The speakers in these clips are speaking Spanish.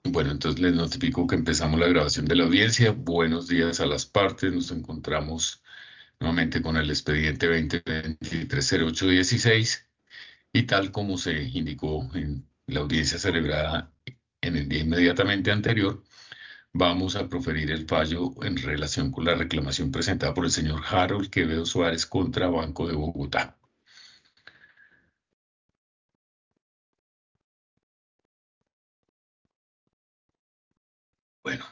Bueno, entonces les notifico que empezamos la grabación de la audiencia. Buenos días a las partes. Nos encontramos nuevamente con el expediente 2023-0816 y tal como se indicó en la audiencia celebrada en el día inmediatamente anterior, vamos a proferir el fallo en relación con la reclamación presentada por el señor Harold Quevedo Suárez contra Banco de Bogotá. Bueno.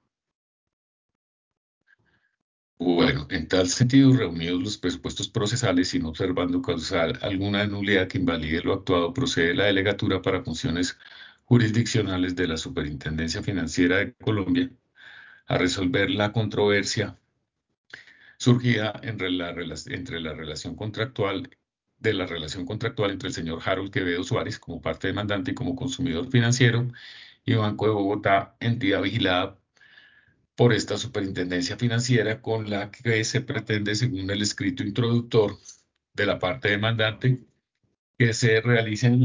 Bueno, en tal sentido, reunidos los presupuestos procesales y no observando causal alguna nulidad que invalide lo actuado, procede la delegatura para funciones jurisdiccionales de la Superintendencia Financiera de Colombia a resolver la controversia surgida entre la relación contractual entre el señor Harold Quevedo Suárez como parte demandante y como consumidor financiero y Banco de Bogotá, entidad vigilada por esta superintendencia financiera con la que se pretende, según el escrito introductor de la parte demandante, que se realicen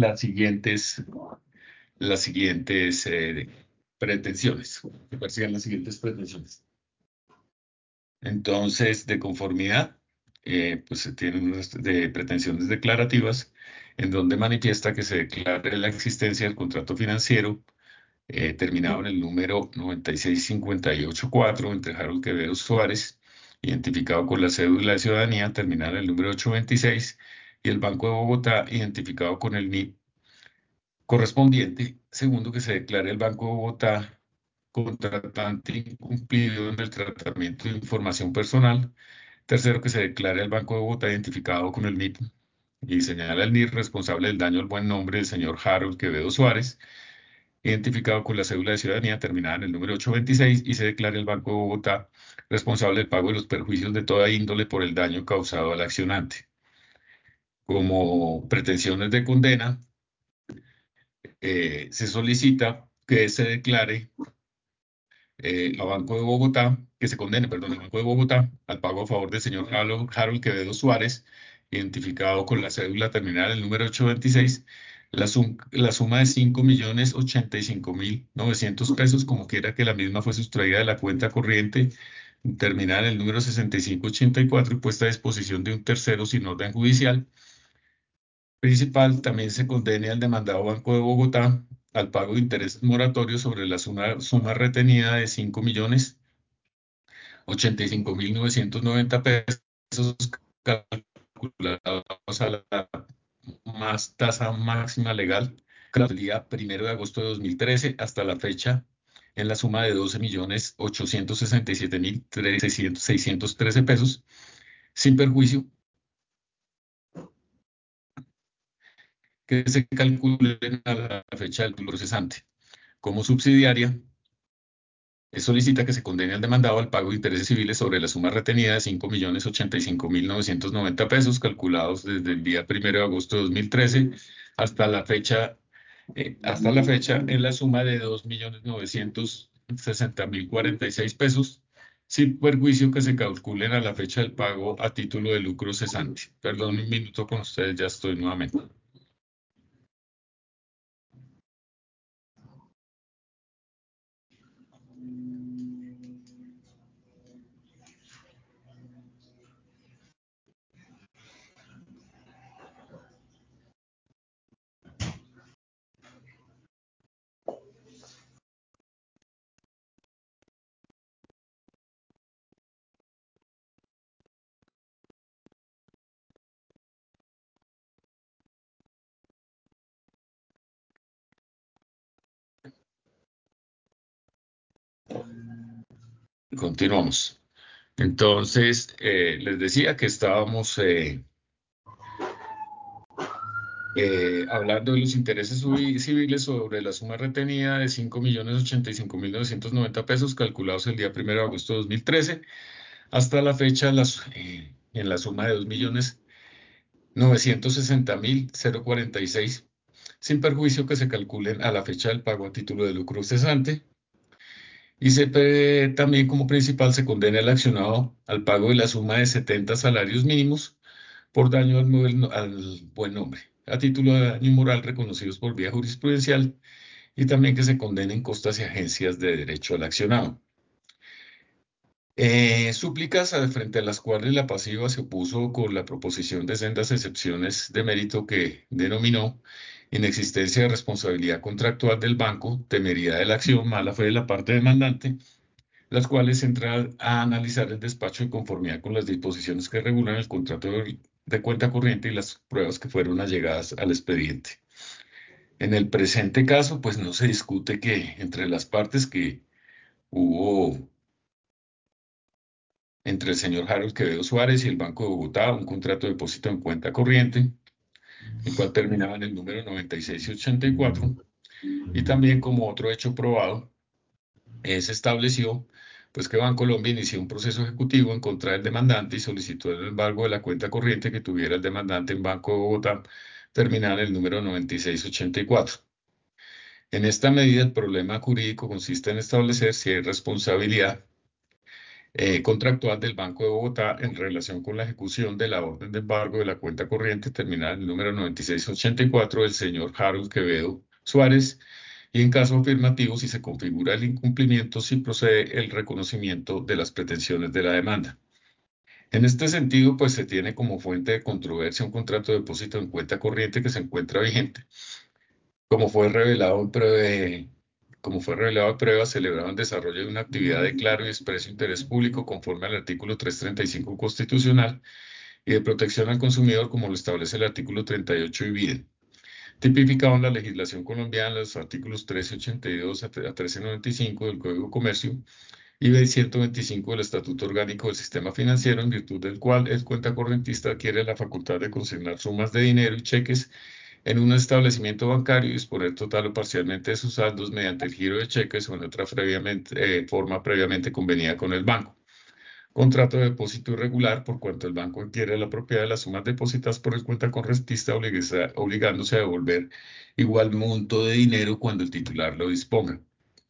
las siguientes pretensiones, que persigan las siguientes pretensiones. Entonces, de conformidad, pues se tienen unas de pretensiones declarativas en donde manifiesta que se declare la existencia del contrato financiero terminado en el número 96584 entre Harold Quevedo Suárez, identificado con la cédula de ciudadanía, terminada en el número 826, y el Banco de Bogotá, identificado con el NIP correspondiente. Segundo, que se declare el Banco de Bogotá contratante incumplido en el tratamiento de información personal. Tercero, que se declare el Banco de Bogotá identificado con el NIP y señala al NIP responsable del daño al buen nombre del señor Harold Quevedo Suárez, identificado con la cédula de ciudadanía terminada en el número 826, y se declara el Banco de Bogotá responsable del pago de los perjuicios de toda índole por el daño causado al accionante. Como pretensiones de condena, se solicita que se declare a Banco de Bogotá, que se condene, perdón, al Banco de Bogotá al pago a favor del señor Harold Quevedo Suárez, identificado con la cédula terminal el número 826, la suma de 5.085.900 pesos, como quiera que la misma fue sustraída de la cuenta corriente terminada en el número 6584 y puesta a disposición de un tercero sin orden judicial. Principal, también se condene al demandado Banco de Bogotá al pago de intereses moratorios sobre la suma retenida de 5.085.990 pesos, calculados a la más tasa máxima legal, el día 1 de agosto de 2013 hasta la fecha, en la suma de 12.867.613 pesos, sin perjuicio que se calculen a la fecha del procesante. Como subsidiaria, solicita que se condene al demandado al pago de intereses civiles sobre la suma retenida de 5.085.990 pesos, calculados desde el día 1 de agosto de 2013 hasta la fecha, en la suma de 2.960.046 pesos, sin perjuicio que se calculen a la fecha del pago a título de lucro cesante. Perdón, un minuto con ustedes, ya estoy nuevamente. Continuamos. Entonces, les decía que estábamos hablando de los intereses civiles sobre la suma retenida de 5.085.990 pesos, calculados el día 1 de agosto de 2013, hasta la fecha en la suma de 2.960.046, sin perjuicio que se calculen a la fecha del pago a título de lucro cesante. Y también como principal se condena al accionado al pago de la suma de 70 salarios mínimos por daño al buen nombre, a título de daño moral reconocidos por vía jurisprudencial y también que se condenen costas y agencias de derecho al accionado. Súplicas frente a las cuales la pasiva se opuso con la proposición de sendas excepciones de mérito que denominó inexistencia de responsabilidad contractual del banco, temeridad de la acción, mala fe de la parte demandante, las cuales entran a analizar el despacho de conformidad con las disposiciones que regulan el contrato de cuenta corriente y las pruebas que fueron allegadas al expediente. En el presente caso, pues no se discute que entre las partes que hubo entre el señor Harold Quevedo Suárez y el Banco de Bogotá un contrato de depósito en cuenta corriente, el cual terminaba en el número 96 y 84, y también como otro hecho probado, se estableció pues que Bancolombia inició un proceso ejecutivo en contra del demandante y solicitó el embargo de la cuenta corriente que tuviera el demandante en Banco de Bogotá, terminada en el número 96 y 84. En esta medida, el problema jurídico consiste en establecer si hay responsabilidad contractual del Banco de Bogotá en relación con la ejecución de la orden de embargo de la cuenta corriente terminada en el número 96 y 84 del señor Harold Quevedo Suárez, y en caso afirmativo, si se configura el incumplimiento, si procede el reconocimiento de las pretensiones de la demanda. En este sentido, pues se tiene como fuente de controversia un contrato de depósito en cuenta corriente que se encuentra vigente. Como fue revelado en prueba, celebraba el desarrollo de una actividad de claro y expreso interés público conforme al artículo 335 constitucional y de protección al consumidor como lo establece el artículo 38 y vide, tipificado en la legislación colombiana, los artículos 1382 a 1395 del Código de Comercio y del 125 del Estatuto Orgánico del Sistema Financiero, en virtud del cual el cuenta correntista adquiere la facultad de consignar sumas de dinero y cheques en un establecimiento bancario y disponer total o parcialmente de sus saldos mediante el giro de cheques o en otra forma previamente convenida con el banco. Contrato de depósito irregular por cuanto el banco adquiere la propiedad de las sumas depositadas por el cuenta correntista obligándose a devolver igual monto de dinero cuando el titular lo disponga.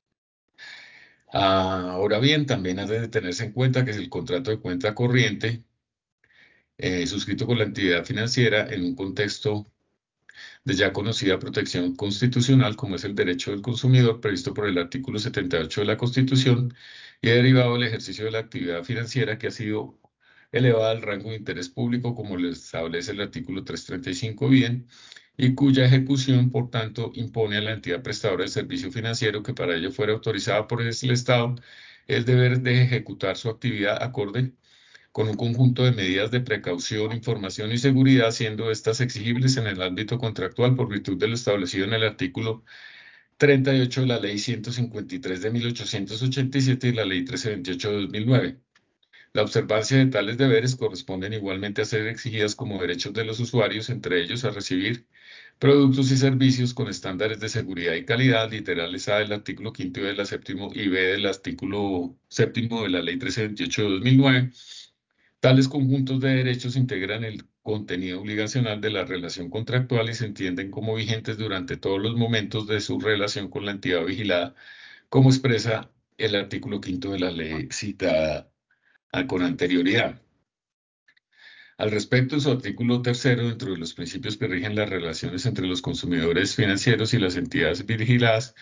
Ahora bien, también ha de tenerse en cuenta que si el contrato de cuenta corriente suscrito con la entidad financiera en un contexto de ya conocida protección constitucional, como es el derecho del consumidor previsto por el artículo 78 de la Constitución y derivado del ejercicio de la actividad financiera que ha sido elevada al rango de interés público, como lo establece el artículo 335 bien, y cuya ejecución, por tanto, impone a la entidad prestadora del servicio financiero que para ello fuera autorizada por el Estado el deber de ejecutar su actividad acorde con un conjunto de medidas de precaución, información y seguridad, siendo estas exigibles en el ámbito contractual por virtud de lo establecido en el artículo 38 de la Ley 153 de 1887 y la Ley 1328 de 2009. La observancia de tales deberes corresponden igualmente a ser exigidas como derechos de los usuarios, entre ellos a recibir productos y servicios con estándares de seguridad y calidad, literales A del artículo quinto y de la séptimo y B del artículo séptimo de la Ley 1328 de 2009. Tales conjuntos de derechos integran el contenido obligacional de la relación contractual y se entienden como vigentes durante todos los momentos de su relación con la entidad vigilada, como expresa el artículo quinto de la ley citada con anterioridad. Al respecto, en su artículo tercero, dentro de los principios que rigen las relaciones entre los consumidores financieros y las entidades vigiladas,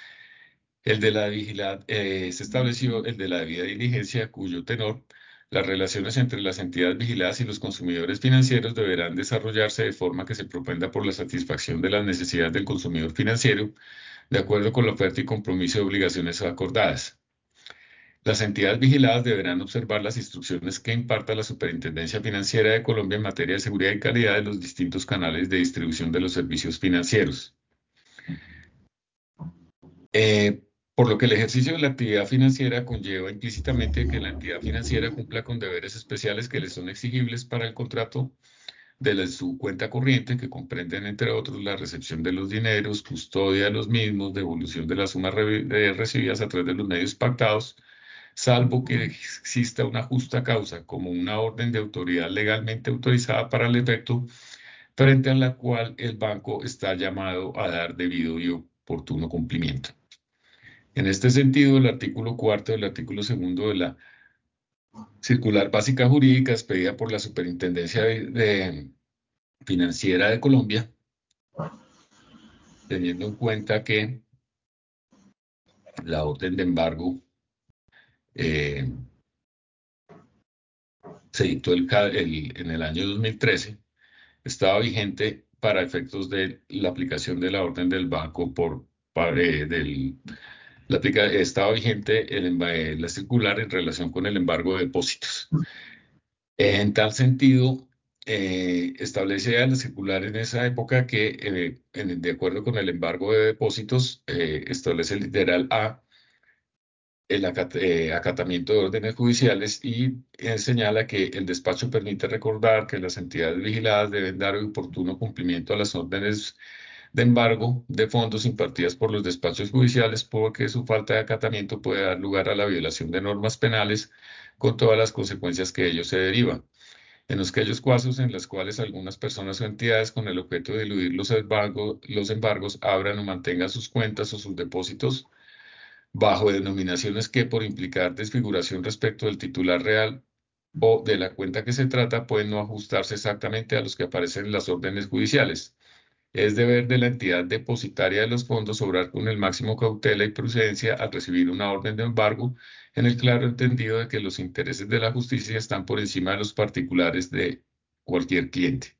se estableció el de la debida diligencia, cuyo tenor, las relaciones entre las entidades vigiladas y los consumidores financieros deberán desarrollarse de forma que se propenda por la satisfacción de las necesidades del consumidor financiero, de acuerdo con la oferta y compromiso de obligaciones acordadas. Las entidades vigiladas deberán observar las instrucciones que imparta la Superintendencia Financiera de Colombia en materia de seguridad y calidad de los distintos canales de distribución de los servicios financieros. Eh, por lo que el ejercicio de la actividad financiera conlleva implícitamente que la entidad financiera cumpla con deberes especiales que le son exigibles para el contrato de su cuenta corriente, que comprenden, entre otros, la recepción de los dineros, custodia de los mismos, devolución de las sumas recibidas a través de los medios pactados, salvo que exista una justa causa, como una orden de autoridad legalmente autorizada para el efecto, frente a la cual el banco está llamado a dar debido y oportuno cumplimiento. En este sentido, el artículo cuarto del artículo segundo de la Circular Básica Jurídica expedida por la Superintendencia Financiera de Colombia, teniendo en cuenta que la orden de embargo eh, se dictó en el año 2013, estaba vigente para efectos de la aplicación de la orden del banco estaba vigente la circular en relación con el embargo de depósitos. En tal sentido, establecía la circular en esa época que, de acuerdo con el embargo de depósitos, establece el literal A, el acatamiento de órdenes judiciales y señala que el despacho permite recordar que las entidades vigiladas deben dar oportuno cumplimiento a las órdenes de embargo de fondos impartidas por los despachos judiciales porque su falta de acatamiento puede dar lugar a la violación de normas penales con todas las consecuencias que ello se derivan. En aquellos casos en los cuales algunas personas o entidades con el objeto de eludir los embargos abran o mantengan sus cuentas o sus depósitos bajo denominaciones que por implicar desfiguración respecto del titular real o de la cuenta que se trata pueden no ajustarse exactamente a los que aparecen en las órdenes judiciales. Es deber de la entidad depositaria de los fondos obrar con el máximo cautela y prudencia al recibir una orden de embargo, en el claro entendido de que los intereses de la justicia están por encima de los particulares de cualquier cliente.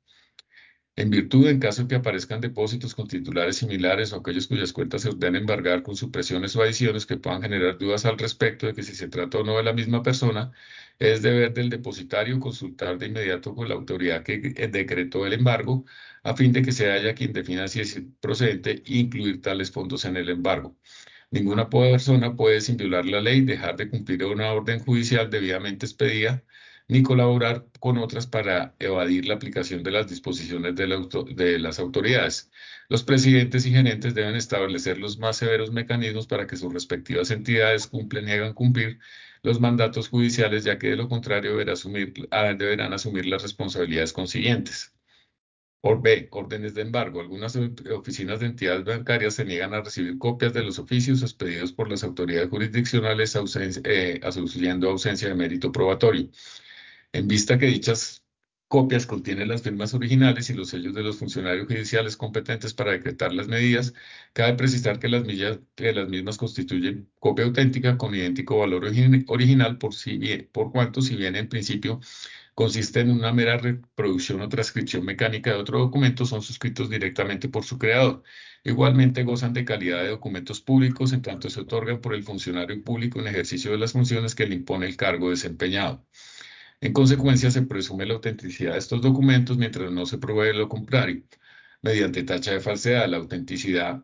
En virtud, en caso de que aparezcan depósitos con titulares similares o aquellos cuyas cuentas se ordenen embargar con supresiones o adiciones que puedan generar dudas al respecto de que si se trata o no de la misma persona, es deber del depositario consultar de inmediato con la autoridad que decretó el embargo, a fin de que sea ella quien defina si es procedente incluir tales fondos en el embargo. Ninguna persona puede, sin violar la ley, dejar de cumplir una orden judicial debidamente expedida, ni colaborar con otras para evadir la aplicación de las disposiciones de las autoridades. Los presidentes y gerentes deben establecer los más severos mecanismos para que sus respectivas entidades cumplan y hagan cumplir los mandatos judiciales, ya que de lo contrario deberán asumir las responsabilidades consiguientes. Por B, órdenes de embargo. Algunas oficinas de entidades bancarias se niegan a recibir copias de los oficios expedidos por las autoridades jurisdiccionales, asociando ausencia de mérito probatorio. En vista que dichas copias contienen las firmas originales y los sellos de los funcionarios judiciales competentes para decretar las medidas, cabe precisar que las mismas constituyen copia auténtica con idéntico valor original por cuanto, si bien en principio consiste en una mera reproducción o transcripción mecánica de otro documento, son suscritos directamente por su creador. Igualmente gozan de calidad de documentos públicos en tanto se otorgan por el funcionario público en ejercicio de las funciones que le impone el cargo desempeñado. En consecuencia, se presume la autenticidad de estos documentos mientras no se pruebe lo contrario. Mediante tacha de falsedad, la autenticidad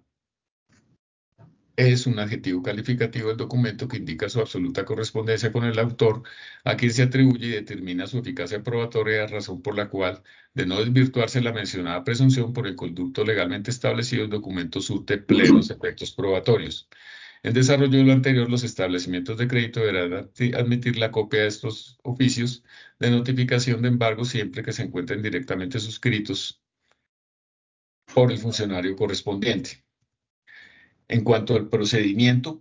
es un adjetivo calificativo del documento que indica su absoluta correspondencia con el autor, a quien se atribuye y determina su eficacia probatoria, razón por la cual, de no desvirtuarse la mencionada presunción por el conducto legalmente establecido, el documento surte plenos efectos probatorios. En desarrollo de lo anterior, los establecimientos de crédito deberán admitir la copia de estos oficios de notificación de embargo siempre que se encuentren directamente suscritos por el funcionario correspondiente. En cuanto al procedimiento,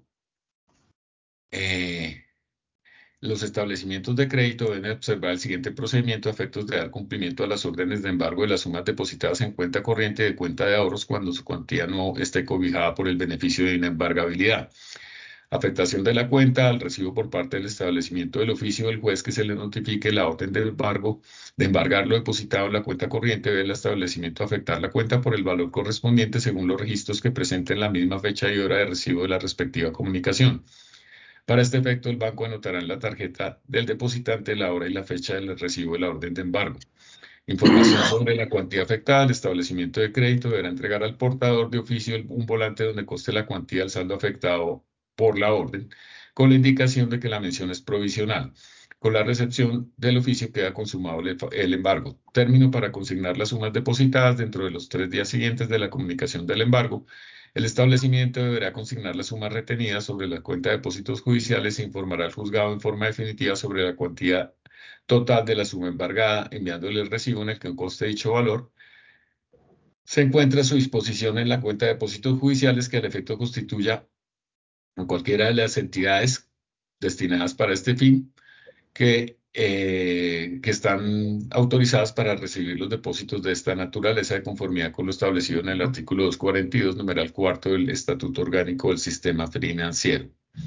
eh, los establecimientos de crédito deben observar el siguiente procedimiento a efectos de dar cumplimiento a las órdenes de embargo de las sumas depositadas en cuenta corriente de cuenta de ahorros cuando su cuantía no esté cobijada por el beneficio de inembargabilidad. Afectación de la cuenta al recibo por parte del establecimiento del oficio del juez que se le notifique la orden de embargo, de embargar lo depositado en la cuenta corriente del establecimiento afectar la cuenta por el valor correspondiente según los registros que presenten la misma fecha y hora de recibo de la respectiva comunicación. Para este efecto, el banco anotará en la tarjeta del depositante la hora y la fecha del recibo de la orden de embargo. Información sobre la cuantía afectada. El establecimiento de crédito deberá entregar al portador de oficio un volante donde conste la cuantía del saldo afectado por la orden, con la indicación de que la mención es provisional. Con la recepción del oficio queda consumado el embargo. Término para consignar las sumas depositadas dentro de los 3 días siguientes de la comunicación del embargo. El establecimiento deberá consignar las sumas retenidas sobre la cuenta de depósitos judiciales e informará al juzgado en forma definitiva sobre la cuantía total de la suma embargada, enviándole el recibo en el que conste dicho valor. Se encuentra a su disposición en la cuenta de depósitos judiciales que al efecto constituya a cualquiera de las entidades destinadas para este fin, que que están autorizadas para recibir los depósitos de esta naturaleza de conformidad con lo establecido en el artículo 242, numeral cuarto del Estatuto Orgánico del Sistema Financiero.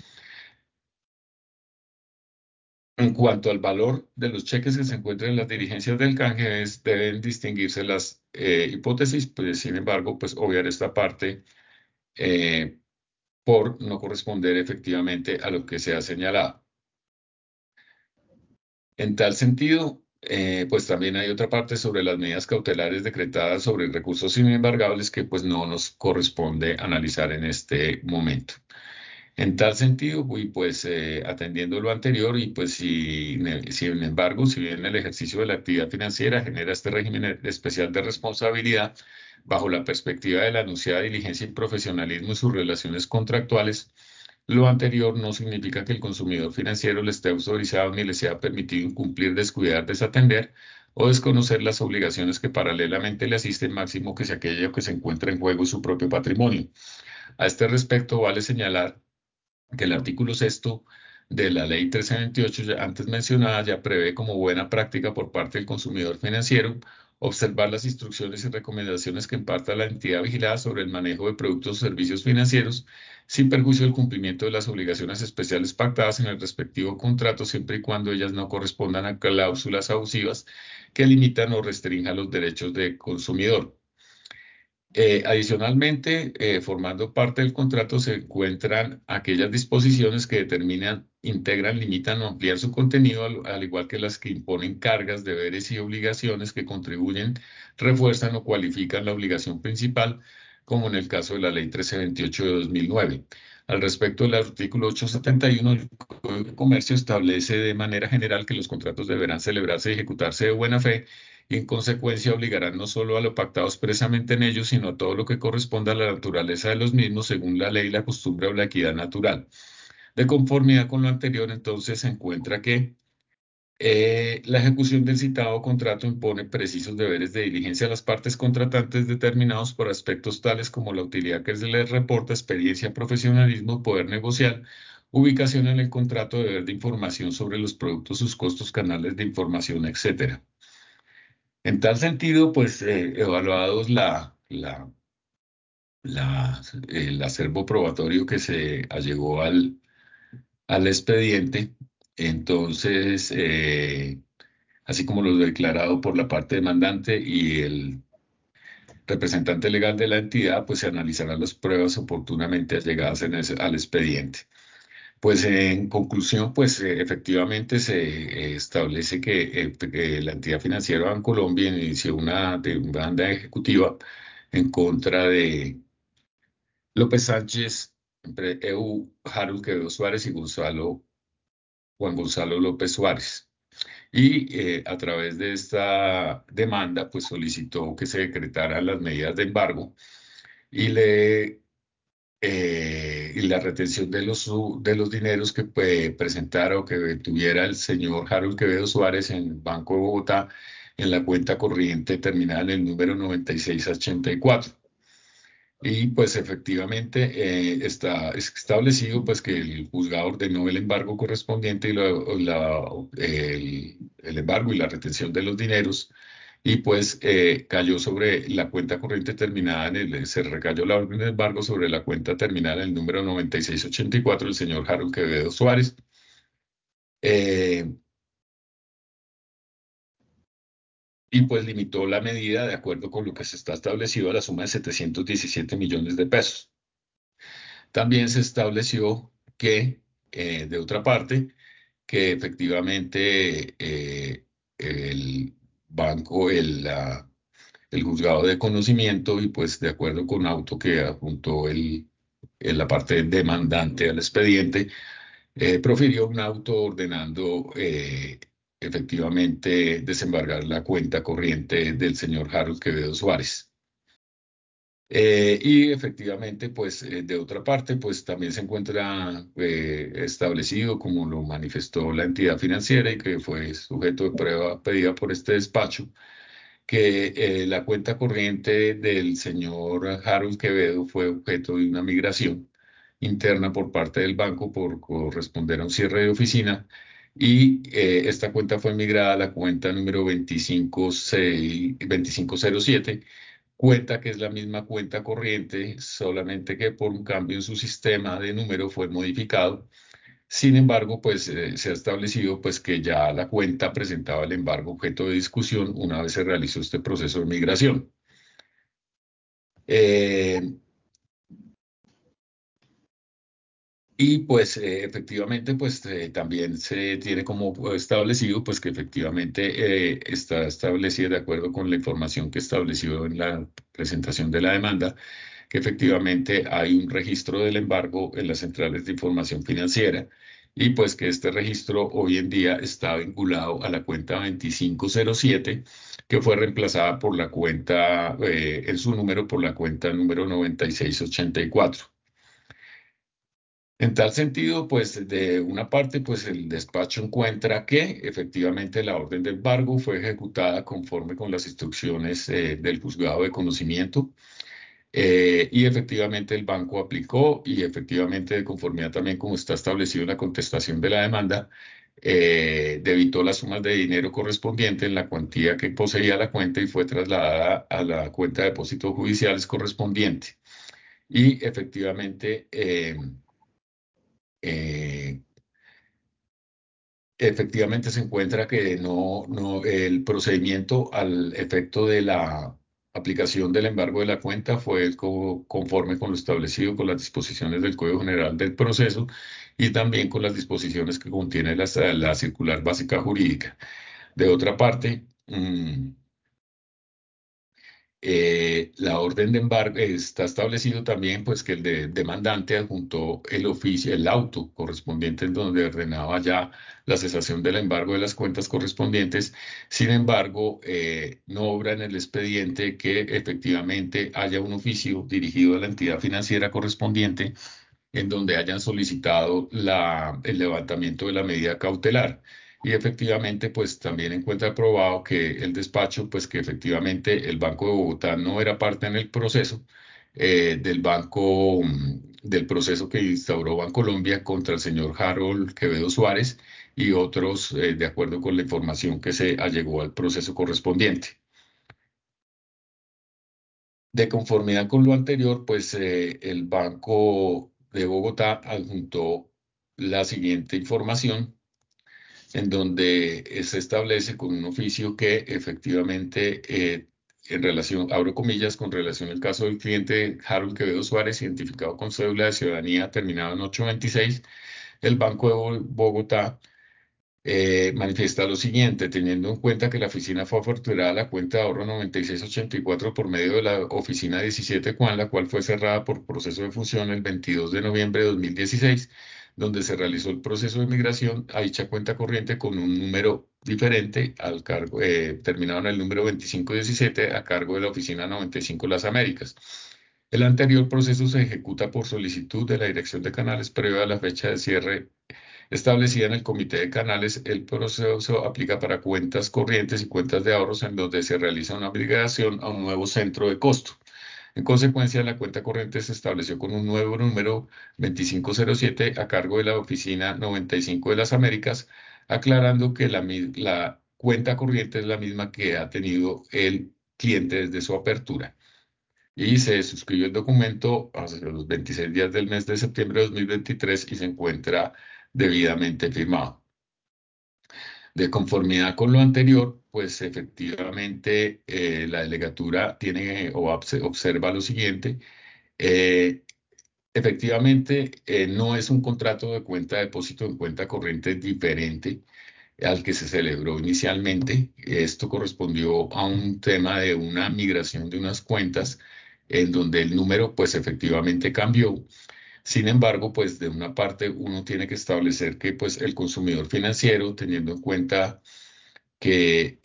En cuanto al valor de los cheques que se encuentran en las diligencias del canje, deben distinguirse las hipótesis, pues sin embargo, pues obviar esta parte eh, por no corresponder efectivamente a lo que se ha señalado. En tal sentido, pues también hay otra parte sobre las medidas cautelares decretadas sobre recursos inembargables que pues no nos corresponde analizar en este momento. En tal sentido, y pues atendiendo lo anterior, y pues sin embargo, si bien el ejercicio de la actividad financiera genera este régimen especial de responsabilidad, bajo la perspectiva de la anunciada diligencia y profesionalismo y sus relaciones contractuales, lo anterior no significa que el consumidor financiero le esté autorizado ni le sea permitido incumplir, descuidar, desatender o desconocer las obligaciones que paralelamente le asisten, máximo que sea aquello que se encuentra en juego su propio patrimonio. A este respecto, vale señalar que el artículo sexto de la Ley 1328, ya antes mencionada, ya prevé como buena práctica por parte del consumidor financiero observar las instrucciones y recomendaciones que imparta la entidad vigilada sobre el manejo de productos o servicios financieros, sin perjuicio del cumplimiento de las obligaciones especiales pactadas en el respectivo contrato, siempre y cuando ellas no correspondan a cláusulas abusivas que limitan o restrinjan los derechos del consumidor. Adicionalmente, formando parte del contrato se encuentran aquellas disposiciones que determinan, integran, limitan o amplían su contenido, al igual que las que imponen cargas, deberes y obligaciones que contribuyen, refuerzan o cualifican la obligación principal, como en el caso de la Ley 1328 de 2009. Al respecto, el artículo 871 del Código de Comercio establece de manera general que los contratos deberán celebrarse y ejecutarse de buena fe y en consecuencia obligarán no solo a lo pactado expresamente en ellos, sino a todo lo que corresponda a la naturaleza de los mismos según la ley, la costumbre o la equidad natural. De conformidad con lo anterior, entonces se encuentra que la ejecución del citado contrato impone precisos deberes de diligencia a las partes contratantes determinados por aspectos tales como la utilidad que se les reporta, experiencia, profesionalismo, poder negociar, ubicación en el contrato, deber de información sobre los productos, sus costos, canales de información, etcétera. En tal sentido, pues evaluados el acervo probatorio que se allegó al expediente, entonces, así como lo declarado por la parte demandante y el representante legal de la entidad, pues se analizarán las pruebas oportunamente allegadas al expediente. Pues en conclusión, pues efectivamente se establece que la entidad financiera Bancolombia inició una demanda ejecutiva en contra de López Sánchez, Harold Quevedo Suárez y Juan Gonzalo López Suárez. Y a través de esta demanda, pues solicitó que se decretaran las medidas de embargo y y la retención de los dineros que presentara o que tuviera el señor Harold Quevedo Suárez en el Banco de Bogotá en la cuenta corriente terminada en el número 9684. Y pues efectivamente está establecido pues que el juzgado ordenó el embargo correspondiente y el embargo y la retención de los dineros y pues cayó sobre la cuenta corriente terminada se recayó la orden de embargo sobre la cuenta terminada en el número 9684 del señor Harold Quevedo Suárez. eh, y pues limitó la medida de acuerdo con lo que se está establecido a la suma de 717 millones de pesos. También se estableció que, de otra parte, que efectivamente el banco, el juzgado de conocimiento y pues de acuerdo con auto que adjuntó en la parte demandante al expediente, profirió un auto ordenando efectivamente desembargar la cuenta corriente del señor Harold Quevedo Suárez. Y efectivamente, pues de otra parte, pues también se encuentra establecido, como lo manifestó la entidad financiera y que fue sujeto de prueba pedida por este despacho, que la cuenta corriente del señor Harold Quevedo fue objeto de una migración interna por parte del banco por corresponder a un cierre de oficina y esta cuenta fue migrada a la cuenta número 2507, cuenta que es la misma cuenta corriente, solamente que por un cambio en su sistema de número fue modificado. Sin embargo, pues se ha establecido pues que ya la cuenta presentaba el embargo objeto de discusión una vez se realizó este proceso de migración. Eh, Y pues efectivamente pues también se tiene como establecido pues que efectivamente está establecido de acuerdo con la información que estableció en la presentación de la demanda, que efectivamente hay un registro del embargo en las centrales de información financiera y pues que este registro hoy en día está vinculado a la cuenta 2507 que fue reemplazada por la cuenta, en su número por la cuenta número 9684. En tal sentido, pues de una parte, pues el despacho encuentra que efectivamente la orden de embargo fue ejecutada conforme con las instrucciones del juzgado de conocimiento y efectivamente el banco aplicó y efectivamente de conformidad también como está establecido en la contestación de la demanda, debitó las sumas de dinero correspondiente en la cuantía que poseía la cuenta y fue trasladada a la cuenta de depósitos judiciales correspondiente. Y efectivamente... eh, efectivamente se encuentra que el procedimiento al efecto de la aplicación del embargo de la cuenta fue conforme con lo establecido con las disposiciones del Código General del Proceso y también con las disposiciones que contiene la circular básica jurídica. De otra parte, la orden de embargo está establecido también, pues, que demandante adjuntó el oficio, el auto correspondiente en donde ordenaba ya la cesación del embargo de las cuentas correspondientes. Sin embargo, no obra en el expediente que efectivamente haya un oficio dirigido a la entidad financiera correspondiente en donde hayan solicitado el levantamiento de la medida cautelar. Y efectivamente, pues también encuentra probado que el despacho, pues que efectivamente el Banco de Bogotá no era parte en el proceso del proceso que instauró Bancolombia contra el señor Harold Quevedo Suárez y otros, de acuerdo con la información que se allegó al proceso correspondiente. De conformidad con lo anterior, pues el Banco de Bogotá adjuntó la siguiente información, en donde se establece con un oficio que efectivamente, en relación, abro comillas, con relación al caso del cliente Harold Quevedo Suárez, identificado con cédula de ciudadanía terminado en 826, el Banco de Bogotá manifiesta lo siguiente, teniendo en cuenta que la oficina fue aperturada a la cuenta de ahorro 9684 por medio de la oficina 17 Juan, la cual fue cerrada por proceso de fusión el 22 de noviembre de 2016, donde se realizó el proceso de migración a dicha cuenta corriente con un número diferente al cargo, terminado en el número 2517 a cargo de la oficina 95 Las Américas. El anterior proceso se ejecuta por solicitud de la Dirección de Canales previa a la fecha de cierre establecida en el Comité de Canales. El proceso aplica para cuentas corrientes y cuentas de ahorros en donde se realiza una obligación a un nuevo centro de costo. En consecuencia, la cuenta corriente se estableció con un nuevo número 2507 a cargo de la oficina 95 de las Américas, aclarando que la cuenta corriente es la misma que ha tenido el cliente desde su apertura. Y se suscribió el documento hace los 26 días del mes de septiembre de 2023 y se encuentra debidamente firmado. De conformidad con lo anterior, pues efectivamente la delegatura tiene o observa lo siguiente. eh, Efectivamente, no es un contrato de cuenta de depósito en cuenta corriente diferente al que se celebró inicialmente. Esto correspondió a un tema de una migración de unas cuentas en donde el número pues efectivamente cambió. Sin embargo, pues de una parte uno tiene que establecer que pues el consumidor financiero, teniendo en cuenta que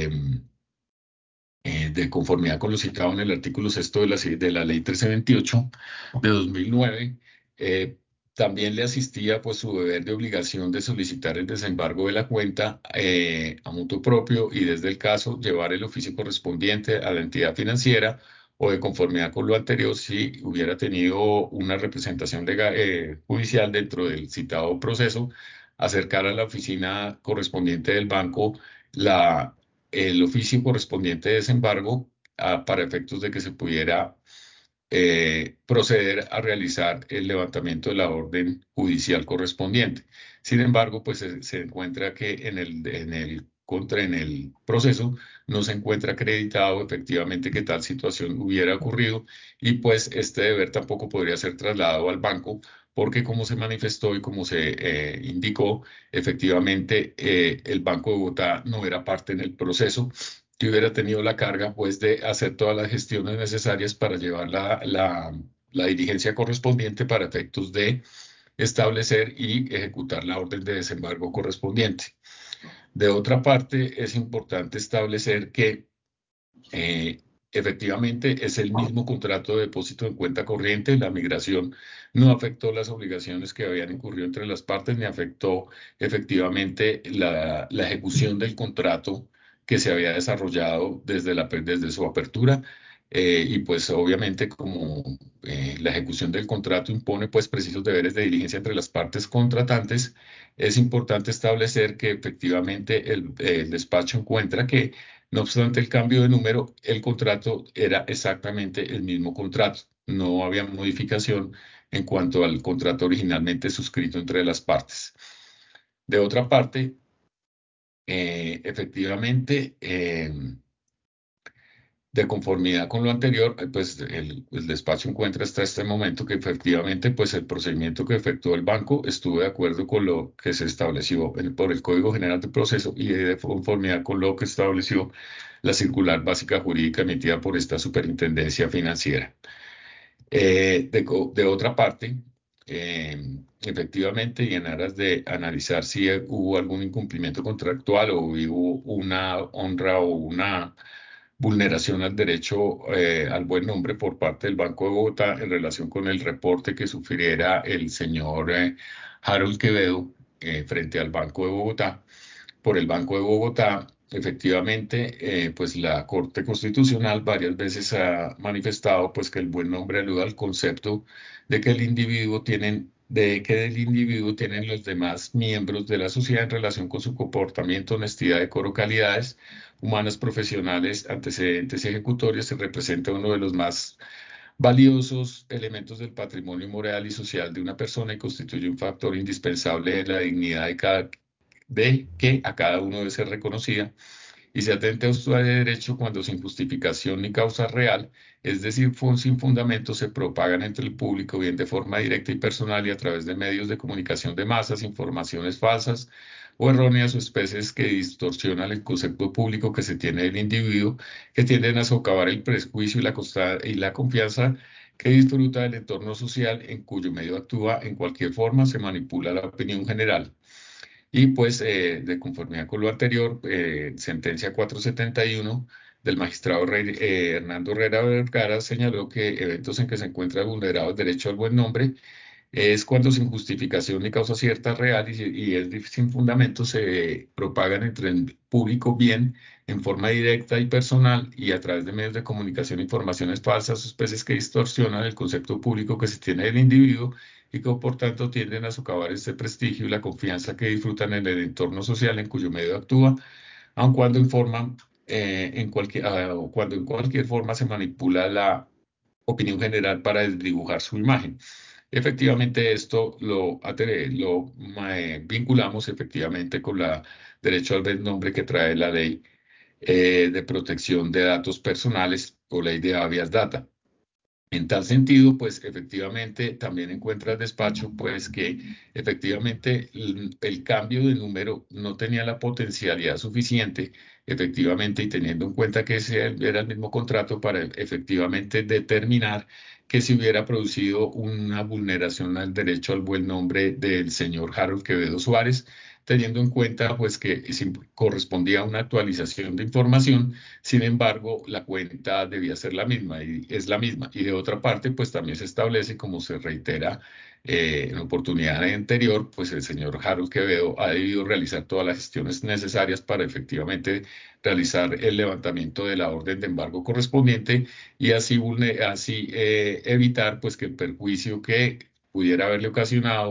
de conformidad con lo citado en el artículo sexto de la ley 1328 de 2009, eh, también le asistía pues su deber de obligación de solicitar el desembargo de la cuenta a mutuo propio y desde el caso llevar el oficio correspondiente a la entidad financiera o de conformidad con lo anterior si hubiera tenido una representación judicial dentro del citado proceso acercar a la oficina correspondiente del banco el oficio correspondiente de desembargo para efectos de que se pudiera proceder a realizar el levantamiento de la orden judicial correspondiente. Sin embargo, pues se encuentra que en el proceso no se encuentra acreditado efectivamente que tal situación hubiera ocurrido y pues este deber tampoco podría ser trasladado al banco porque como se manifestó y como se indicó, efectivamente el Banco de Bogotá no era parte en el proceso que hubiera tenido la carga pues de hacer todas las gestiones necesarias para llevar la diligencia correspondiente para efectos de establecer y ejecutar la orden de desembargo correspondiente. De otra parte, es importante establecer que eh, efectivamente es el mismo contrato de depósito en cuenta corriente. La migración no afectó las obligaciones que habían incurrido entre las partes, ni afectó efectivamente la ejecución del contrato que se había desarrollado desde su apertura. Y pues obviamente como la ejecución del contrato impone pues precisos deberes de diligencia entre las partes contratantes, es importante establecer que efectivamente el despacho encuentra que no obstante el cambio de número, el contrato era exactamente el mismo contrato. No había modificación en cuanto al contrato originalmente suscrito entre las partes. De otra parte, efectivamente, de conformidad con lo anterior, pues el despacho encuentra hasta este momento que efectivamente pues el procedimiento que efectuó el banco estuvo de acuerdo con lo que se estableció por el Código General de Proceso y de conformidad con lo que estableció la circular básica jurídica emitida por esta superintendencia financiera. De otra parte, eh, efectivamente, y en aras de analizar si hubo algún incumplimiento contractual o hubo una honra o una vulneración al derecho al buen nombre por parte del Banco de Bogotá en relación con el reporte que sufriera el señor Harold Quevedo frente al Banco de Bogotá por el Banco de Bogotá. Efectivamente, pues la Corte Constitucional varias veces ha manifestado pues que el buen nombre alude al concepto de que del individuo tienen los demás miembros de la sociedad en relación con su comportamiento, honestidad, decoro, calidades humanas, profesionales, antecedentes y ejecutorios, se representa uno de los más valiosos elementos del patrimonio moral y social de una persona y constituye un factor indispensable de la dignidad de que a cada uno debe ser reconocida y se atente a su derecho cuando sin justificación ni causa real, es decir, sin fundamento, se propagan entre el público, bien de forma directa y personal y a través de medios de comunicación de masas, informaciones falsas o erróneas o especies que distorsionan el concepto público que se tiene del individuo, que tienden a socavar el prejuicio y la confianza que disfruta del entorno social en cuyo medio actúa en cualquier forma, se manipula la opinión general. Y pues, de conformidad con lo anterior, sentencia 471 del magistrado Hernando Herrera Vergara señaló que eventos en que se encuentra vulnerado el derecho al buen nombre es cuando sin justificación ni causa cierta real sin fundamento se propagan entre el público bien en forma directa y personal y a través de medios de comunicación informaciones falsas o especies que distorsionan el concepto público que se tiene del individuo y que por tanto tienden a socavar este prestigio y la confianza que disfrutan en el entorno social en cuyo medio actúa, aun cuando cuando en cualquier forma se manipula la opinión general para desdibujar su imagen. Efectivamente, esto vinculamos efectivamente con la derecho al buen nombre que trae la ley de protección de datos personales o ley de habeas data. En tal sentido, pues efectivamente también encuentra el despacho, pues que efectivamente el cambio de número no tenía la potencialidad suficiente, efectivamente, y teniendo en cuenta que ese era el mismo contrato para efectivamente determinar que se hubiera producido una vulneración al derecho al buen nombre del señor Harold Quevedo Suárez, teniendo en cuenta pues que correspondía a una actualización de información. Sin embargo, la cuenta debía ser la misma y es la misma. Y de otra parte, pues también se establece, como se reitera en oportunidad anterior, pues el señor Harold Quevedo ha debido realizar todas las gestiones necesarias para efectivamente realizar el levantamiento de la orden de embargo correspondiente y así evitar pues que el perjuicio que pudiera haberle ocasionado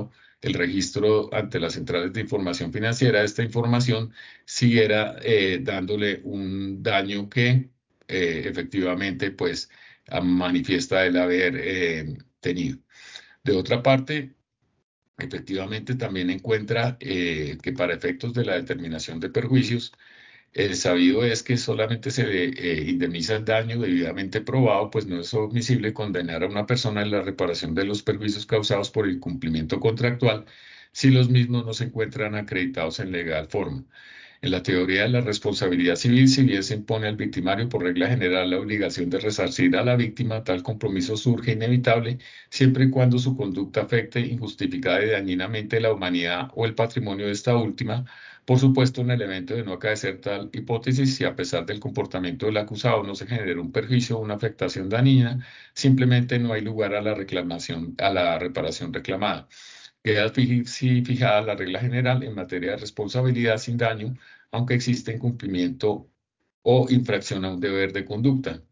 el registro ante las centrales de información financiera, esta información siguiera dándole un daño que efectivamente pues manifiesta el haber tenido. De otra parte, efectivamente también encuentra que para efectos de la determinación de perjuicios, el sabido es que solamente se indemniza el daño debidamente probado, pues no es admisible condenar a una persona en la reparación de los perjuicios causados por el cumplimiento contractual si los mismos no se encuentran acreditados en legal forma. En la teoría de la responsabilidad civil, si bien se impone al victimario por regla general la obligación de resarcir a la víctima, tal compromiso surge inevitable siempre y cuando su conducta afecte injustificada y dañinamente la humanidad o el patrimonio de esta última. Por supuesto, en el evento de no acaecer tal hipótesis, si a pesar del comportamiento del acusado no se genera un perjuicio o una afectación dañina, simplemente no hay lugar a la reclamación, a la reparación reclamada. Queda sí fijada la regla general en materia de responsabilidad sin daño, aunque existe incumplimiento o infracción a un deber de conducta.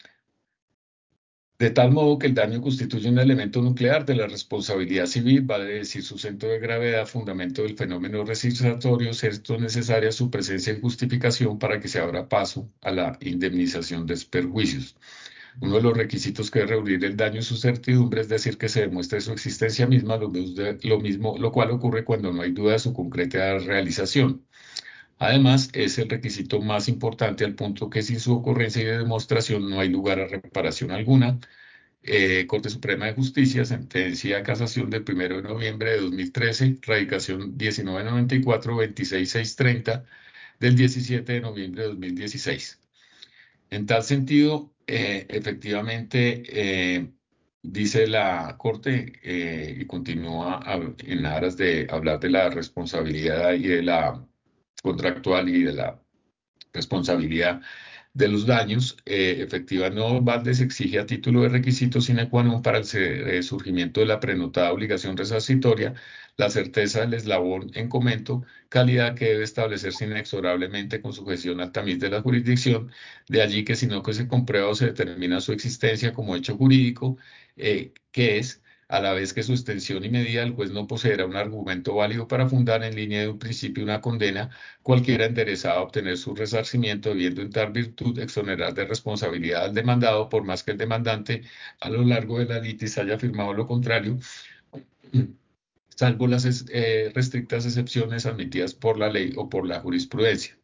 De tal modo que el daño constituye un elemento nuclear de la responsabilidad civil, vale decir su centro de gravedad, fundamento del fenómeno rescisuatorio, siendo necesaria su presencia y justificación para que se abra paso a la indemnización de perjuicios. Uno de los requisitos que debe reunir el daño y su certidumbre, es decir, que se demuestre su existencia misma, lo cual ocurre cuando no hay duda de su concreta realización. Además, es el requisito más importante al punto que sin su ocurrencia y de demostración no hay lugar a reparación alguna. Corte Suprema de Justicia, sentencia de casación del 1 de noviembre de 2013, radicación 1994, 26630 del 17 de noviembre de 2016. En tal sentido, efectivamente, dice la Corte y continúa en aras de hablar de la responsabilidad y de la contractual y de la responsabilidad de los daños, efectiva no Valdes exige a título de requisito sine qua non para el surgimiento de la prenotada obligación resarcitoria la certeza del eslabón en comento, calidad que debe establecerse inexorablemente con sujeción al tamiz de la jurisdicción, de allí que si no que se comprueba o se determina su existencia como hecho jurídico, que es a la vez que su extensión y medida, el juez no poseerá un argumento válido para fundar en línea de un principio una condena, cualquiera enderezada a obtener su resarcimiento, debiendo en tal virtud exonerar de responsabilidad al demandado, por más que el demandante a lo largo de la litis haya afirmado lo contrario, salvo las restrictas excepciones admitidas por la ley o por la jurisprudencia.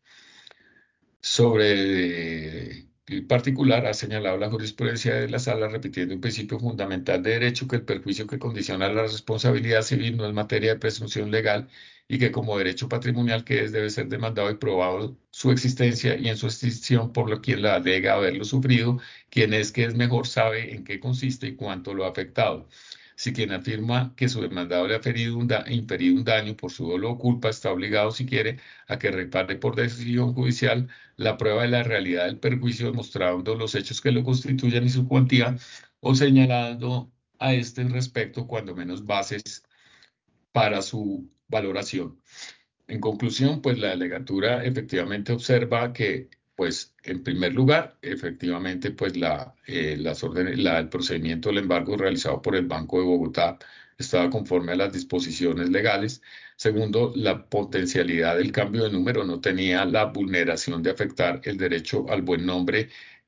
Sobre el particular, ha señalado la jurisprudencia de la sala, repitiendo un principio fundamental de derecho, que el perjuicio que condiciona la responsabilidad civil no es materia de presunción legal y que como derecho patrimonial que es debe ser demandado y probado su existencia y en su extinción por lo quien la alega haberlo sufrido, quien es que es mejor sabe en qué consiste y cuánto lo ha afectado. Si quien afirma que su demandado le ha inferido un daño por su dolo o culpa está obligado, si quiere, a que repare por decisión judicial la prueba de la realidad del perjuicio, demostrando los hechos que lo constituyen y su cuantía, o señalando a este respecto cuando menos bases para su valoración. En conclusión, pues la delegatura efectivamente observa que, pues, en primer lugar, efectivamente, pues las órdenes, el procedimiento del embargo realizado por el Banco de Bogotá estaba conforme a las disposiciones legales. Segundo, la potencialidad del cambio de número no tenía la vulneración de afectar el derecho al buen nombre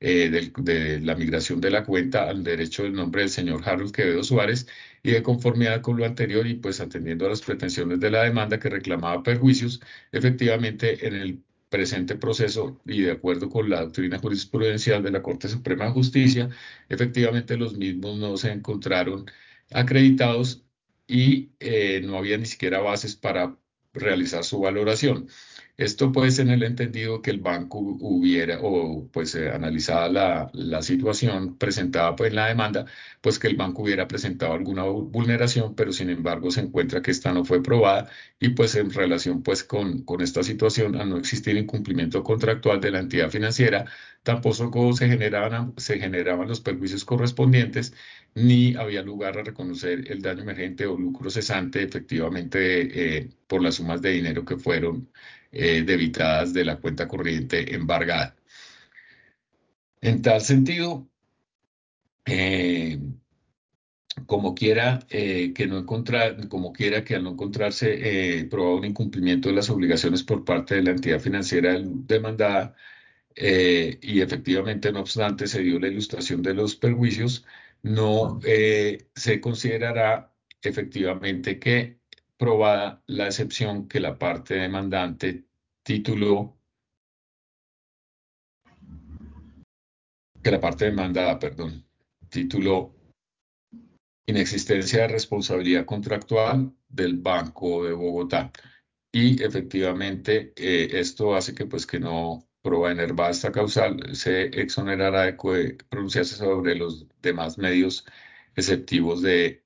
de la migración de la cuenta al derecho del nombre del señor Harold Quevedo Suárez y de conformidad con lo anterior y pues atendiendo a las pretensiones de la demanda que reclamaba perjuicios, efectivamente en el presente proceso y de acuerdo con la doctrina jurisprudencial de la Corte Suprema de Justicia, efectivamente los mismos no se encontraron acreditados y no había ni siquiera bases para realizar su valoración. Esto pues en el entendido que el banco hubiera o pues analizada la situación presentada pues en la demanda, pues que el banco hubiera presentado alguna vulneración, pero sin embargo se encuentra que esta no fue probada y pues en relación pues con esta situación, al no existir incumplimiento contractual de la entidad financiera, tampoco se generaban los perjuicios correspondientes, ni había lugar a reconocer el daño emergente o lucro cesante efectivamente por las sumas de dinero que fueron debitadas de la cuenta corriente embargada. En tal sentido, eh, como quiera que no encontrar, como quiera que al no encontrarse probado un incumplimiento de las obligaciones por parte de la entidad financiera demandada, y efectivamente, no obstante, se dio la ilustración de los perjuicios, no se considerará efectivamente que probada la excepción que la parte demandante tituló, que la parte demandada, perdón, tituló inexistencia de responsabilidad contractual del Banco de Bogotá. Y efectivamente, esto hace que, pues, que no provenerva esta causal, se exonerará de pronunciarse sobre los demás medios exceptivos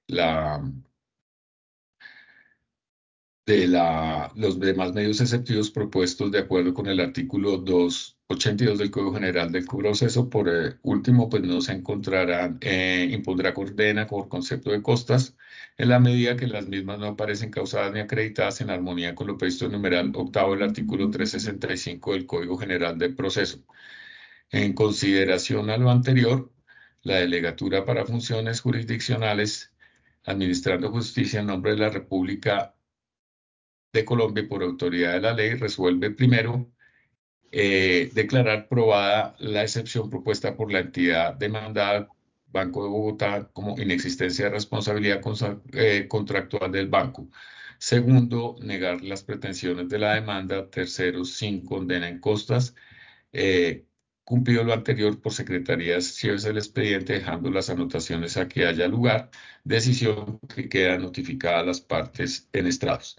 los demás medios exceptivos propuestos de acuerdo con el artículo 282 del Código General del Proceso. Por último, pues no se encontrarán, impondrá condena por concepto de costas en la medida que las mismas no aparecen causadas ni acreditadas en armonía con lo previsto en numeral octavo del artículo 365 del Código General del Proceso. En consideración a lo anterior, la Delegatura para Funciones Jurisdiccionales, administrando justicia en nombre de la República de Colombia y por autoridad de la ley, resuelve primero declarar probada la excepción propuesta por la entidad demandada, Banco de Bogotá, como inexistencia de responsabilidad contractual del banco. Segundo, negar las pretensiones de la demanda. Tercero, sin condena en costas. Eh, Cumplido lo anterior, por secretarías, cierre el expediente, dejando las anotaciones a que haya lugar. Decisión que queda notificada a las partes en estrados.